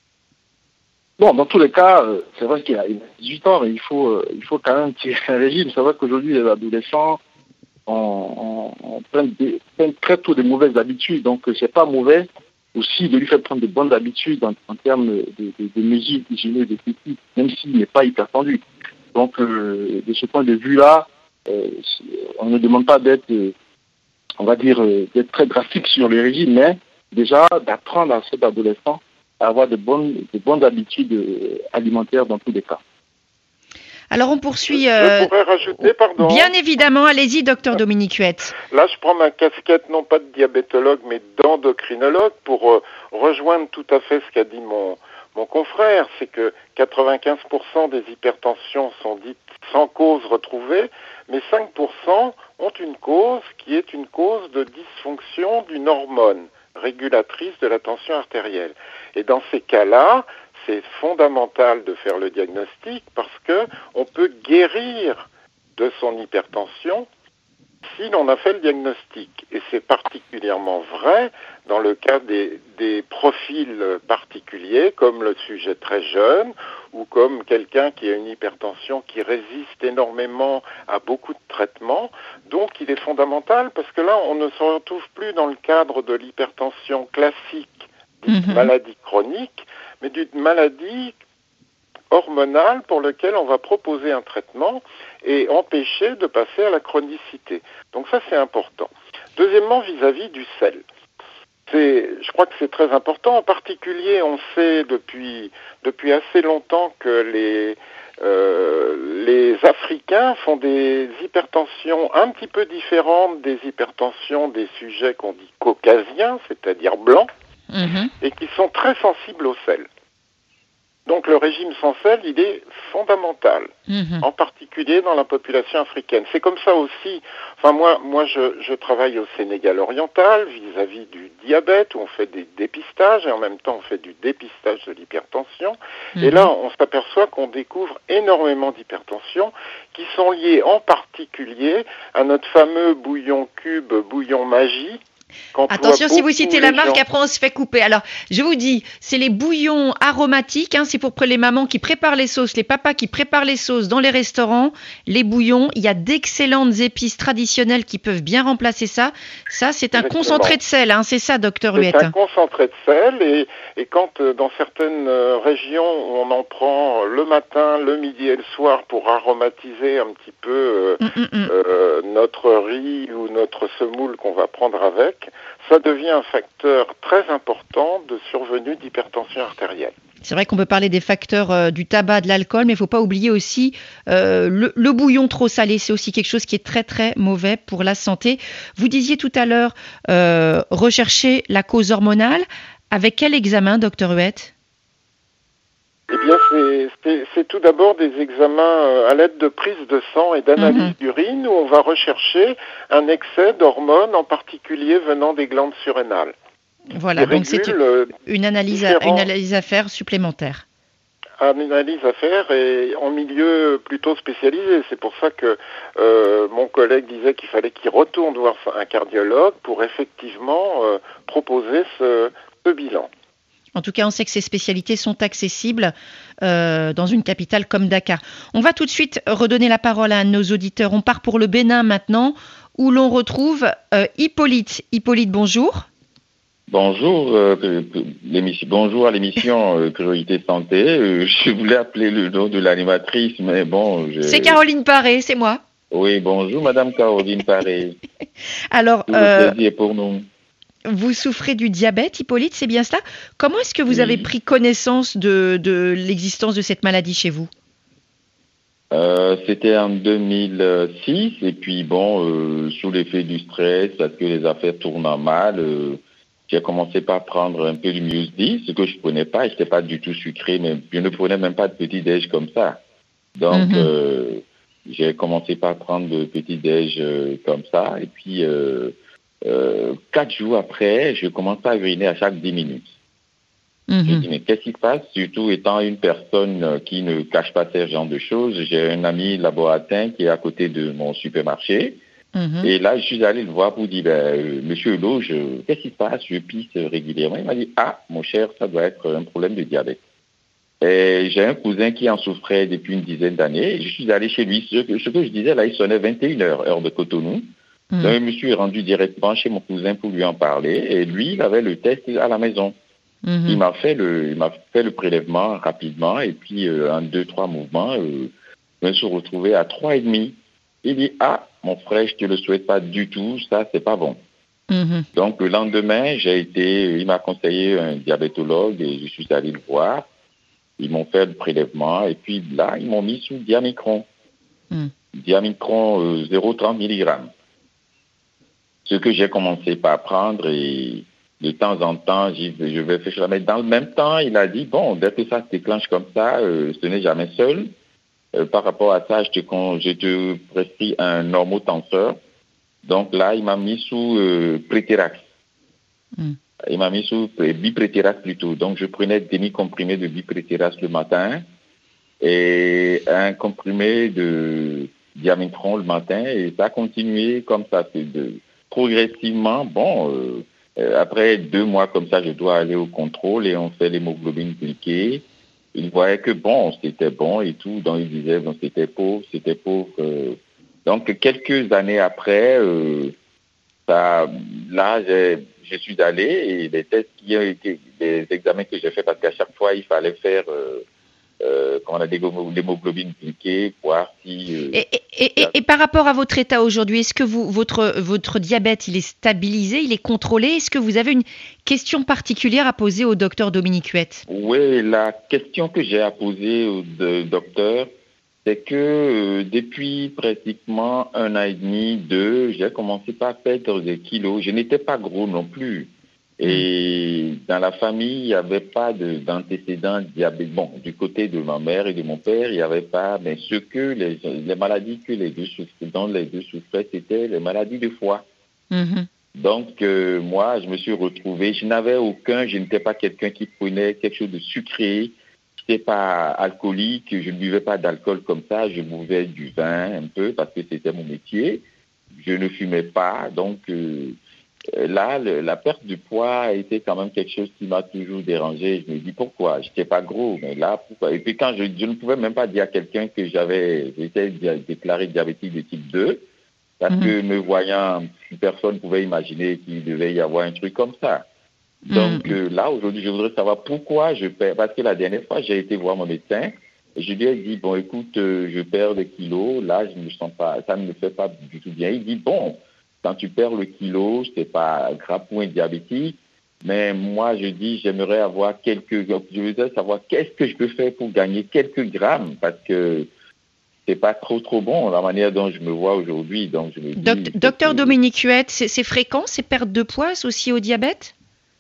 Bon, dans tous les cas, euh, c'est vrai qu'il a dix-huit ans, mais il faut, euh, il faut quand même tirer un régime. C'est vrai qu'aujourd'hui, les adolescents on, on, on prenne, des, prenne très tôt des mauvaises habitudes, donc c'est pas mauvais aussi de lui faire prendre de bonnes habitudes en, en termes de, de, de mesures hygiéniques de techniques, même s'il n'est pas hypertendu. Donc euh, de ce point de vue-là, euh, on ne demande pas d'être, euh, on va dire, euh, d'être très drastique sur les régimes, mais déjà d'apprendre à cet adolescent à avoir de bonnes, de bonnes habitudes euh, alimentaires dans tous les cas. Alors on poursuit. Euh, je pourrais rajouter, pardon. Bien évidemment, allez-y, docteur Dominique Huette. Là, je prends ma casquette non pas de diabétologue, mais d'endocrinologue pour euh, rejoindre tout à fait ce qu'a dit mon mon confrère. C'est que quatre-vingt-quinze pour cent des hypertensions sont dites sans cause retrouvée, mais cinq pour cent ont une cause qui est une cause de dysfonction d'une hormone. régulatrice de la tension artérielle. Et dans ces cas-là, c'est fondamental de faire le diagnostic parce que on peut guérir de son hypertension si l'on a fait le diagnostic. Et c'est particulièrement vrai dans le cas des, des profils particuliers, comme le sujet très jeune, ou comme quelqu'un qui a une hypertension qui résiste énormément à beaucoup de traitements. Donc il est fondamental, parce que là, on ne se retrouve plus dans le cadre de l'hypertension classique, dite mmh. maladie chronique, mais d'une maladie hormonale pour laquelle on va proposer un traitement et empêcher de passer à la chronicité. Donc ça, c'est important. Deuxièmement, vis-à-vis du sel. C'est, je crois que c'est très important. En particulier, on sait depuis, depuis assez longtemps que les, euh, les Africains font des hypertensions un petit peu différentes des hypertensions des sujets qu'on dit caucasiens, c'est-à-dire blancs, mmh. et qui sont très sensibles au sel. Donc le régime sans sel, il est fondamental, mmh. en particulier dans la population africaine. C'est comme ça aussi, enfin moi, moi je, je travaille au Sénégal oriental vis-à-vis du diabète, où on fait des dépistages, et en même temps on fait du dépistage de l'hypertension. Mmh. Et là, on s'aperçoit qu'on découvre énormément d'hypertension qui sont liées en particulier à notre fameux bouillon cube, bouillon magie. Attention, si vous citez la marque, gens... après on se fait couper. Alors, je vous dis, c'est les bouillons aromatiques, hein, c'est pour les mamans qui préparent les sauces, les papas qui préparent les sauces dans les restaurants, les bouillons. Il y a d'excellentes épices traditionnelles qui peuvent bien remplacer ça. Ça, c'est un Exactement. concentré de sel, hein, c'est ça, docteur Huette. C'est un concentré de sel, et, et quand euh, dans certaines euh, régions, on en prend le matin, le midi et le soir pour aromatiser un petit peu euh, mm, mm, mm. Euh, notre riz ou notre semoule qu'on va prendre avec, ça devient un facteur très important de survenue d'hypertension artérielle. C'est vrai qu'on peut parler des facteurs euh, du tabac, de l'alcool, mais il ne faut pas oublier aussi euh, le, le bouillon trop salé. C'est aussi quelque chose qui est très très mauvais pour la santé. Vous disiez tout à l'heure euh, rechercher la cause hormonale. Avec quel examen, docteur Huette ? Eh bien, c'est, c'est, c'est tout d'abord des examens à l'aide de prise de sang et d'analyse mmh. d'urine, où on va rechercher un excès d'hormones, en particulier venant des glandes surrénales. Voilà, donc c'est une, une, analyse à, une analyse à faire supplémentaire. Une analyse à faire et en milieu plutôt spécialisé. C'est pour ça que euh, mon collègue disait qu'il fallait qu'il retourne voir un cardiologue pour effectivement euh, proposer ce, ce bilan. En tout cas, on sait que ces spécialités sont accessibles euh, dans une capitale comme Dakar. On va tout de suite redonner la parole à nos auditeurs. On part pour le Bénin maintenant, où l'on retrouve euh, Hippolyte. Hippolyte, bonjour. Bonjour, euh, l'émission, bonjour à l'émission euh, Priorité Santé. Euh, je voulais appeler le nom de l'animatrice, mais bon... Je... C'est Caroline Paré, c'est moi. Oui, bonjour Madame Caroline Paré. Alors, Tout euh, le plaisir pour nous. Vous souffrez du diabète, Hippolyte, c'est bien cela ? Comment est-ce que vous oui. avez pris connaissance de, de l'existence de cette maladie chez vous ? euh, C'était en deux mille six, et puis bon, euh, sous l'effet du stress, parce que les affaires tournent mal, euh, j'ai commencé par prendre un peu du Muesli, ce que je ne prenais pas, et je n'étais pas du tout sucré, mais je ne prenais même pas de petit-déj comme ça. Donc, mm-hmm. euh, j'ai commencé par prendre de petit-déj euh, comme ça, et puis... Euh, Euh, quatre jours après, je commence à uriner à chaque dix minutes. Mm-hmm. Je dis, mais qu'est-ce qui se passe? Surtout étant une personne qui ne cache pas ce genre de choses. J'ai un ami laboratin qui est à côté de mon supermarché. Mm-hmm. Et là, je suis allé le voir pour dire, ben, euh, Monsieur Hulot, je, qu'est-ce qui se passe? Je pisse régulièrement. Il m'a dit, ah, mon cher, ça doit être un problème de diabète. Et j'ai un cousin qui en souffrait depuis une dizaine d'années. Je suis allé chez lui. Ce que, ce que je disais, là, il sonnait vingt et une heures, heure de Cotonou. Mmh. Donc, je me suis rendu directement chez mon cousin pour lui en parler. Et lui, il avait le test à la maison. Mmh. Il m'a fait le, il m'a fait le prélèvement rapidement. Et puis, euh, en deux, trois mouvements, euh, je me suis retrouvé à trois et demi. Il dit, ah, mon frère, je te le souhaite pas du tout. Ça, c'est pas bon. Mmh. Donc, le lendemain, j'ai été, il m'a conseillé un diabétologue et je suis allé le voir. Ils m'ont fait le prélèvement. Et puis, là, ils m'ont mis sous Diamicron. Mmh. Diamicron, euh, zéro virgule trente milligrammes. Ce que j'ai commencé par prendre et de temps en temps, je vais faire ça. Mais dans le même temps, il a dit, bon, dès que ça se déclenche comme ça, euh, ce n'est jamais seul. Euh, par rapport à ça, je te, je te prescris un normotenseur. Donc là, il m'a mis sous euh, Préterax. Mm. Il m'a mis sous biprétérase plutôt. Donc, je prenais demi-comprimé de biprétérase le matin et un comprimé de diamitron le matin. Et ça a continué comme ça. C'est de, progressivement, bon, euh, euh, après deux mois comme ça, je dois aller au contrôle et on fait l'hémoglobine glyquée. Il voyait que bon, c'était bon et tout. Donc, il disait, bon, c'était pauvre, c'était pauvre. Euh. Donc, quelques années après, euh, ça, là, j'ai, je suis allé et les tests qui ont été, les examens que j'ai fait, parce qu'à chaque fois, il fallait faire, euh, euh, quand on a des l'hémoglobine glyquée, voir si... Euh, et, et, et, et par rapport à votre état aujourd'hui, est-ce que vous, votre, votre diabète, il est stabilisé, il est contrôlé? Est-ce que vous avez une question particulière à poser au docteur Dominique Huette? Oui, la question que j'ai à poser au de, docteur, c'est que euh, depuis pratiquement un an et demi, deux, j'ai commencé par perdre des kilos. Je n'étais pas gros non plus. Et dans la famille, il n'y avait pas de, d'antécédents diabétiques. Bon, du côté de ma mère et de mon père, il n'y avait pas, mais ce que les, les maladies que les deux souffraient, dont les deux souffraient, c'était les maladies de foie. Mm-hmm. Donc, euh, moi, je me suis retrouvé, je n'avais aucun, je n'étais pas quelqu'un qui prenait quelque chose de sucré, je n'étais pas alcoolique, je ne buvais pas d'alcool comme ça, je buvais du vin un peu parce que c'était mon métier. Je ne fumais pas, donc... Euh, Là, le, la perte du poids a été quand même quelque chose qui m'a toujours dérangé. Je me dis pourquoi? Je n'étais pas gros, mais là, pourquoi? Et puis quand je, je ne pouvais même pas dire à quelqu'un que j'avais, j'étais déclaré diabétique de type deux, parce mmh. que me voyant, personne ne pouvait imaginer qu'il devait y avoir un truc comme ça. Donc mmh. euh, là, aujourd'hui, je voudrais savoir pourquoi je perds. Parce que la dernière fois, j'ai été voir mon médecin et je lui ai dit, bon, écoute, euh, je perds des kilos, là, je ne me sens pas, ça ne me fait pas du tout bien. Il dit, bon, quand tu perds le kilo, c'est pas grave pour un diabétique, mais moi, je dis, j'aimerais avoir quelques, je voudrais savoir qu'est-ce que je peux faire pour gagner quelques grammes, parce que c'est pas trop, trop bon, la manière dont je me vois aujourd'hui. Donc, je me dis, Doct- Docteur que... Dominique Huette, c'est, c'est fréquent, ces pertes de poids associées au diabète?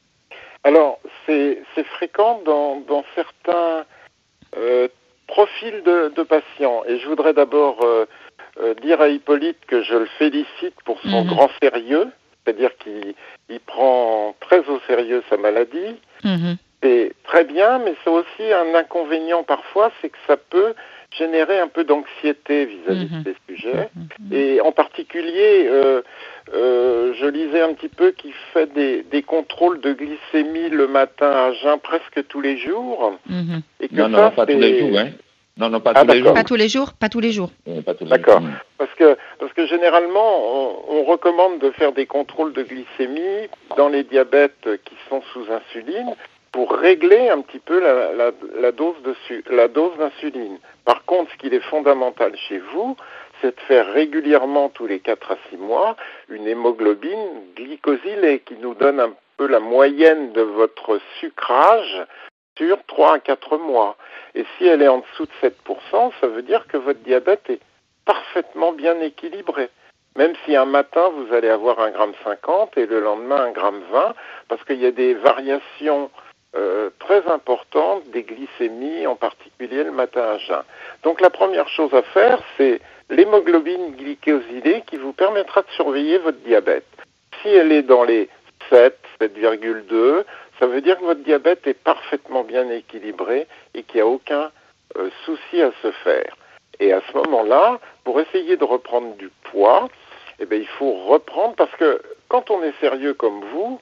Alors, c'est, c'est fréquent dans, dans certains euh, profils de, de patients. Et je voudrais d'abord... Euh, Euh, dire à Hippolyte que je le félicite pour son mmh. grand sérieux, c'est-à-dire qu'il il prend très au sérieux sa maladie. Mmh. C'est très bien, mais c'est aussi un inconvénient parfois, c'est que ça peut générer un peu d'anxiété vis-à-vis mmh. de ces sujets. Mmh. Et en particulier, euh, euh, je lisais un petit peu qu'il fait des, des contrôles de glycémie le matin à jeun presque tous les jours. Mmh. Et que non, ça, non, pas c'est... tous les jours, hein. Non, non, pas ah, tous les jours. Pas tous les jours, pas tous les jours. Oui, pas tous les d'accord. jours. Parce que, parce que généralement, on, on recommande de faire des contrôles de glycémie dans les diabètes qui sont sous insuline pour régler un petit peu la, la, la, dose, de su, la dose d'insuline. Par contre, ce qu'il est fondamental chez vous, c'est de faire régulièrement, tous les quatre à six mois, une hémoglobine glycosylée qui nous donne un peu la moyenne de votre sucrage sur trois à quatre mois. Et si elle est en dessous de sept pour cent, ça veut dire que votre diabète est parfaitement bien équilibré. Même si un matin, vous allez avoir un gramme cinquante et le lendemain un gramme vingt, parce qu'il y a des variations euh, très importantes des glycémies, en particulier le matin à jeun. Donc la première chose à faire, c'est l'hémoglobine glycosylée qui vous permettra de surveiller votre diabète. Si elle est dans les sept, sept virgule deux, ça veut dire que votre diabète est parfaitement bien équilibré et qu'il n'y a aucun euh, souci à se faire. Et à ce moment-là, pour essayer de reprendre du poids, eh bien, il faut reprendre, parce que quand on est sérieux comme vous,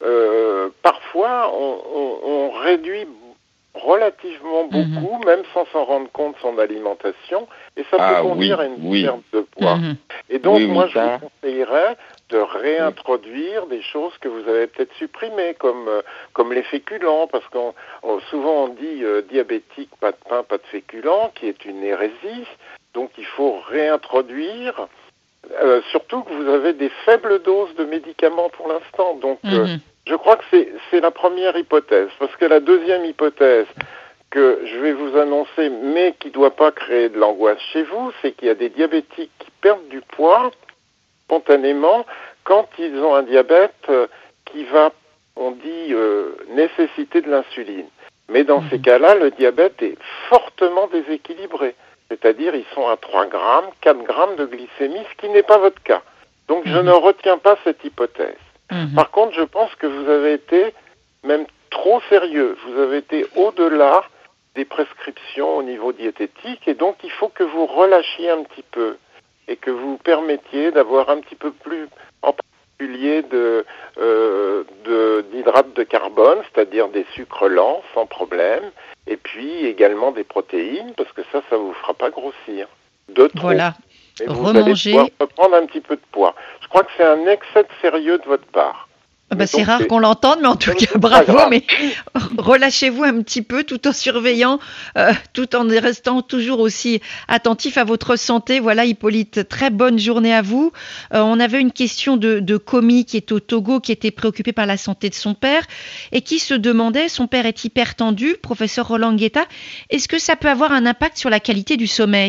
euh, parfois on, on, on réduit relativement beaucoup, mmh. même sans s'en rendre compte, son alimentation, et ça ah, peut conduire oui, à une oui. perte de poids. Mmh. Et donc, oui, moi, oui, je ça... vous conseillerais de réintroduire des choses que vous avez peut-être supprimées, comme, euh, comme les féculents, parce qu'on on, souvent on dit euh, diabétique, pas de pain, pas de féculents, qui est une hérésie. Donc, il faut réintroduire, euh, surtout que vous avez des faibles doses de médicaments pour l'instant. Donc, mmh. euh, je crois que c'est, c'est la première hypothèse, parce que la deuxième hypothèse que je vais vous annoncer, mais qui ne doit pas créer de l'angoisse chez vous, c'est qu'il y a des diabétiques qui perdent du poids spontanément quand ils ont un diabète euh, qui va, on dit, euh, nécessiter de l'insuline. Mais dans mmh. ces cas-là, le diabète est fortement déséquilibré. C'est-à-dire, ils sont à trois grammes, quatre grammes de glycémie, ce qui n'est pas votre cas. Donc, mmh. je ne retiens pas cette hypothèse. Mmh. Par contre, je pense que vous avez été même trop sérieux. Vous avez été au-delà des prescriptions au niveau diététique et donc il faut que vous relâchiez un petit peu et que vous permettiez d'avoir un petit peu plus, en particulier de, euh, de, d'hydrates de carbone, c'est-à-dire des sucres lents sans problème, et puis également des protéines parce que ça, ça vous fera pas grossir. De trop. Voilà. Et vous Remanger. allez pouvoir reprendre un petit peu de poids. Je crois que c'est un excès de sérieux de votre part. Bah, c'est rare qu'on l'entende, mais en tout cas, bravo. Mais relâchez-vous un petit peu tout en surveillant, euh, tout en restant toujours aussi attentif à votre santé. Voilà, Hippolyte, très bonne journée à vous. Euh, on avait une question de, de Komi qui est au Togo, qui était préoccupé par la santé de son père et qui se demandait, son père est hypertendu, professeur Roland Ngueta, est-ce que ça peut avoir un impact sur la qualité du sommeil ?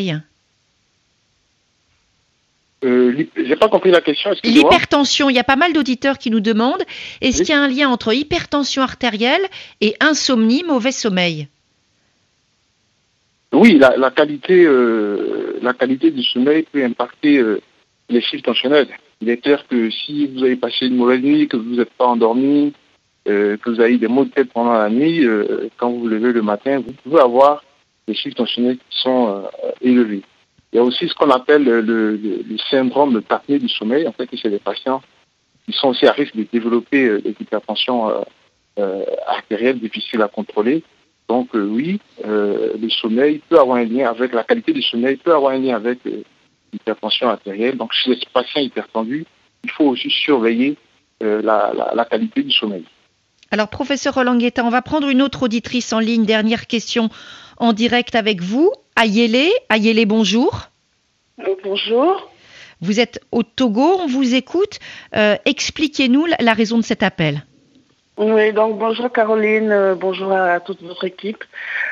Euh, j'ai pas compris la question. Excusez-moi. L'hypertension, il y a pas mal d'auditeurs qui nous demandent est-ce oui. qu'il y a un lien entre hypertension artérielle et insomnie, mauvais sommeil? Oui, la, la qualité, euh, la qualité du sommeil peut impacter euh, les chiffres tensionnels. Il est clair que si vous avez passé une mauvaise nuit, que vous n'êtes pas endormi, euh, que vous avez des maux de tête pendant la nuit, euh, quand vous vous levez le matin, vous pouvez avoir des chiffres tensionnels qui sont euh, élevés. Il y a aussi ce qu'on appelle le, le, le syndrome de l'apnée du sommeil. En fait, c'est des patients qui sont aussi à risque de développer euh, des hypertensions euh, euh, artérielle difficiles à contrôler. Donc euh, oui, euh, le sommeil peut avoir un lien avec la qualité du sommeil, peut avoir un lien avec euh, l'hypertension artérielle. Donc chez les patients hypertendus, il faut aussi surveiller euh, la, la, la qualité du sommeil. Alors professeur Roland Ngueta, on va prendre une autre auditrice en ligne. Dernière question en direct avec vous. Ayélé, Ayélé, bonjour. Euh, bonjour. Vous êtes au Togo, on vous écoute. Euh, expliquez-nous la, la raison de cet appel. Oui, donc bonjour Caroline, euh, bonjour à, à toute votre équipe.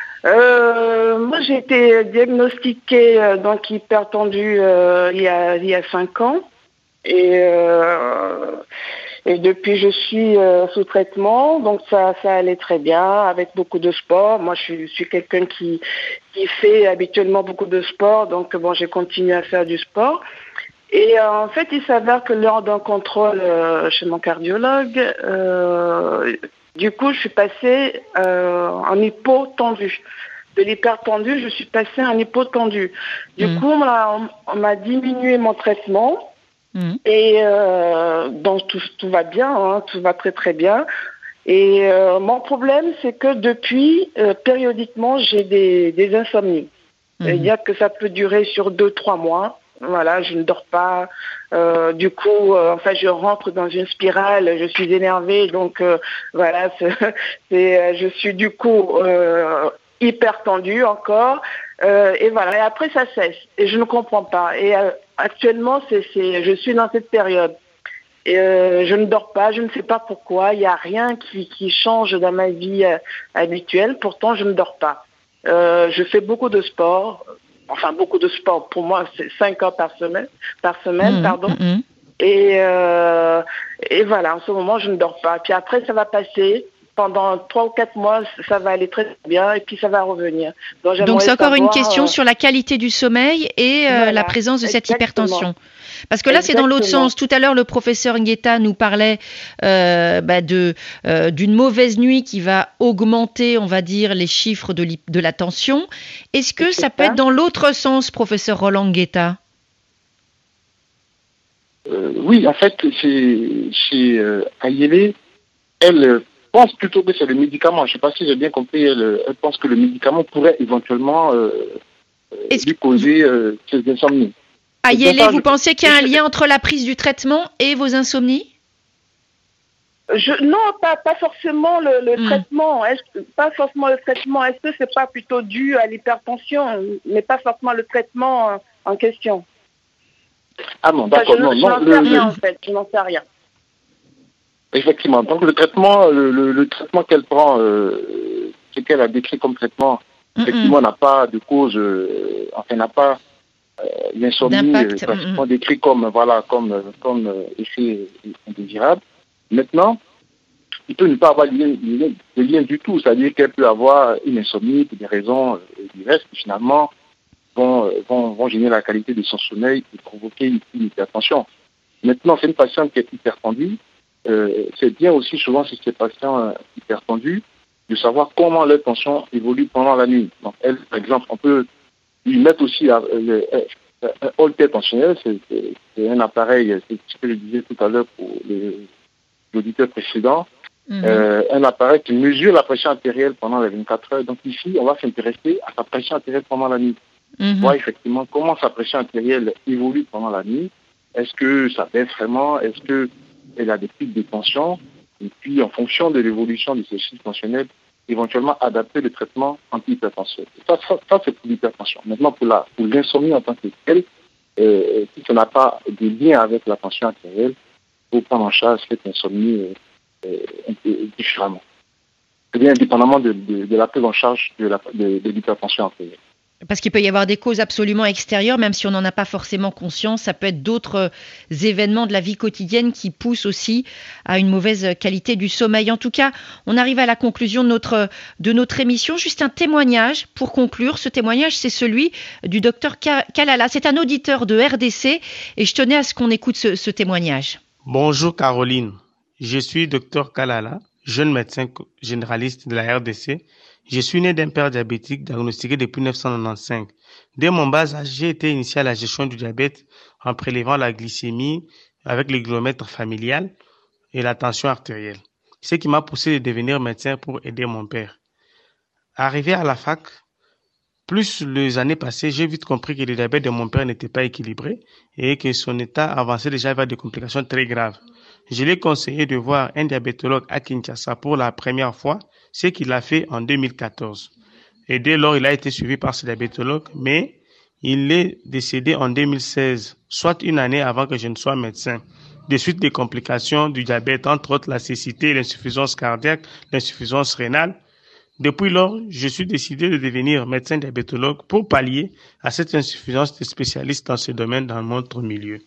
Euh, moi j'ai été diagnostiquée euh, donc hypertendue euh, il y a il y a cinq ans et euh, et depuis je suis euh, sous traitement, donc ça ça allait très bien avec beaucoup de sport. Moi je suis, je suis quelqu'un qui qui fait habituellement beaucoup de sport, donc bon j'ai continué à faire du sport. Et euh, en fait, il s'avère que lors d'un contrôle euh, chez mon cardiologue, euh, du coup, je suis passée euh, en hypotendu. De l'hypertendu, je suis passée en hypotendu. Du mmh. coup, on m'a, on m'a diminué mon traitement. Mmh. Et euh, donc, tout, tout va bien, hein, tout va très très bien. Et euh, mon problème, c'est que depuis, euh, périodiquement, j'ai des, des insomnies. Mmh. C'est-à-dire que ça peut durer sur deux, trois mois. Voilà, je ne dors pas. Euh, du coup, euh, enfin, je rentre dans une spirale. Je suis énervée, donc euh, voilà, c'est, c'est, euh, je suis du coup euh, hyper tendue encore. Euh, et voilà. Et après, ça cesse. Et je ne comprends pas. Et euh, actuellement, c'est, c'est, je suis dans cette période. Et euh, je ne dors pas. Je ne sais pas pourquoi. Il n'y a rien qui, qui change dans ma vie euh, habituelle. Pourtant, je ne dors pas. Euh, je fais beaucoup de sport. Enfin, beaucoup de sport. Pour moi, c'est cinq heures par semaine, par semaine, mmh, pardon. Mmh. Et, euh, et voilà, en ce moment, je ne dors pas. Puis après, ça va passer. Pendant trois ou quatre mois, ça va aller très bien et puis ça va revenir. Donc, Donc c'est encore savoir, une question euh... sur la qualité du sommeil et euh, voilà, la présence de cette exactement. hypertension. Parce que là, exactement. C'est dans l'autre sens. Tout à l'heure, le professeur Ngueta nous parlait euh, bah de, euh, d'une mauvaise nuit qui va augmenter, on va dire, les chiffres de, de la tension. Est-ce que c'est ça, ça peut être dans l'autre sens, professeur Roland Ngueta? euh, Oui, en fait, chez, chez euh, Ayélé, elle pense plutôt que c'est le médicament. Je ne sais pas si j'ai bien compris. Elle, elle pense que le médicament pourrait éventuellement euh, lui causer euh, ces insomnies. Ayélé, vous je... pensez qu'il y a un lien entre la prise du traitement et vos insomnies? je, Non, pas, pas forcément le, le mm. traitement. Est-ce, pas forcément le traitement. Est-ce que c'est pas plutôt dû à l'hypertension, mais pas forcément le traitement en, en question? Ah non, d'accord. Enfin, je, non, je n'en non, sais le, rien le... en fait. Je n'en sais rien. Effectivement. Donc le traitement, le, le, le traitement qu'elle prend, euh, ce qu'elle a décrit comme traitement, mm-hmm. effectivement n'a pas de cause, euh, enfin n'a pas euh, l'insomnie euh, pratiquement mm-hmm. décrit comme voilà comme comme euh, effet indésirable. Maintenant, il peut ne pas avoir de lien, de lien du tout, c'est-à-dire qu'elle peut avoir une insomnie pour des raisons euh, diverses qui finalement vont vont vont gêner la qualité de son sommeil et provoquer une, une hypertension. Maintenant, c'est une patiente qui est hypertendue. euh, c'est bien aussi souvent chez ces patients euh, hypertendus de savoir comment leur tension évolue pendant la nuit. Donc, elle, par exemple, on peut lui mettre aussi euh, le, euh, un Holter tensionnel, c'est, c'est, c'est un appareil, c'est ce que je disais tout à l'heure pour les, l'auditeur précédent, mmh. euh, un appareil qui mesure la pression artérielle pendant les vingt-quatre heures. Donc ici, on va s'intéresser à sa pression artérielle pendant la nuit. Mmh. Voir effectivement comment sa pression artérielle évolue pendant la nuit. Est-ce que ça baisse vraiment? Est-ce qu'elle a des pics de tension? Et puis, en fonction de l'évolution de ces chiffres tensionnels, éventuellement adapter le traitement anti-hypertension. Ça, ça, ça, c'est pour l'hypertension. Maintenant, pour, la, pour l'insomnie en tant que telle, euh, si ça n'a pas de lien avec la tension artérielle, il faut prendre en charge cette insomnie euh, euh, différemment. C'est bien indépendamment de, de, de la prise en charge de, la, de, de l'hypertension artérielle. Parce qu'il peut y avoir des causes absolument extérieures, même si on n'en a pas forcément conscience. Ça peut être d'autres événements de la vie quotidienne qui poussent aussi à une mauvaise qualité du sommeil. En tout cas, on arrive à la conclusion de notre, de notre émission. Juste un témoignage pour conclure. Ce témoignage, c'est celui du docteur Kalala. C'est un auditeur de R D C et je tenais à ce qu'on écoute ce, ce témoignage. Bonjour Caroline, je suis docteur Kalala, jeune médecin généraliste de la R D C. Je suis né d'un père diabétique diagnostiqué depuis mille neuf cent quatre-vingt-quinze. Dès mon bas âge, j'ai été initié à la gestion du diabète en prélevant la glycémie avec le glucomètre familial et la tension artérielle. Ce qui m'a poussé de devenir médecin pour aider mon père. Arrivé à la fac, plus les années passées, j'ai vite compris que le diabète de mon père n'était pas équilibré et que son état avançait déjà vers des complications très graves. Je lui ai conseillé de voir un diabétologue à Kinshasa pour la première fois, ce qu'il a fait en deux mille quatorze. Et dès lors, il a été suivi par ce diabétologue, mais il est décédé en deux mille seize, soit une année avant que je ne sois médecin, des suites des complications du diabète, entre autres la cécité, l'insuffisance cardiaque, l'insuffisance rénale. Depuis lors, je suis décidé de devenir médecin diabétologue pour pallier à cette insuffisance de spécialistes dans ce domaine dans notre milieu.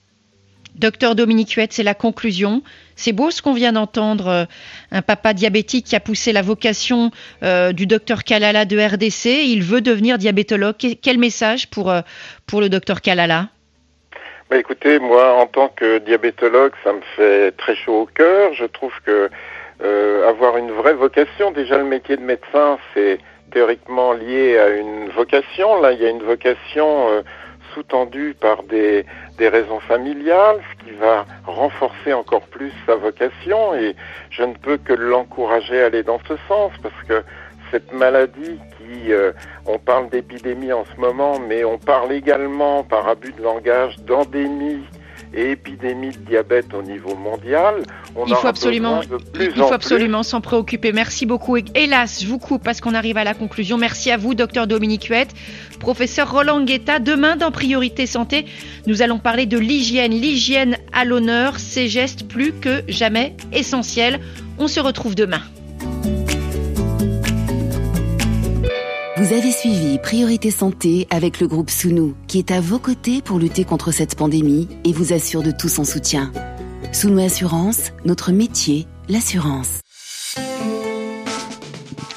Docteur Dominique Huette, c'est la conclusion. C'est beau ce qu'on vient d'entendre. Un papa diabétique qui a poussé la vocation euh, du docteur Kalala de R D C. Il veut devenir diabétologue. Quel message pour, euh, pour le docteur Kalala? Bah écoutez, moi, en tant que diabétologue, ça me fait très chaud au cœur. Je trouve que euh, avoir une vraie vocation, déjà le métier de médecin, c'est théoriquement lié à une vocation. Là, il y a une vocation euh, sous-tendue par des, des raisons familiales, ce qui va renforcer encore plus sa vocation. Et je ne peux que l'encourager à aller dans ce sens, parce que cette maladie qui, euh, on parle d'épidémie en ce moment, mais on parle également par abus de langage d'endémie et épidémie de diabète au niveau mondial. On il faut absolument, il faut absolument s'en préoccuper. Merci beaucoup. Hélas, je vous coupe parce qu'on arrive à la conclusion. Merci à vous, docteur Dominique Huette, professeur Roland Ngueta. Demain, dans Priorité Santé, nous allons parler de l'hygiène. L'hygiène à l'honneur, ces gestes plus que jamais essentiels. On se retrouve demain. Vous avez suivi Priorité Santé avec le groupe Sounou, qui est à vos côtés pour lutter contre cette pandémie et vous assure de tout son soutien. Sounou Assurance, notre métier, l'assurance.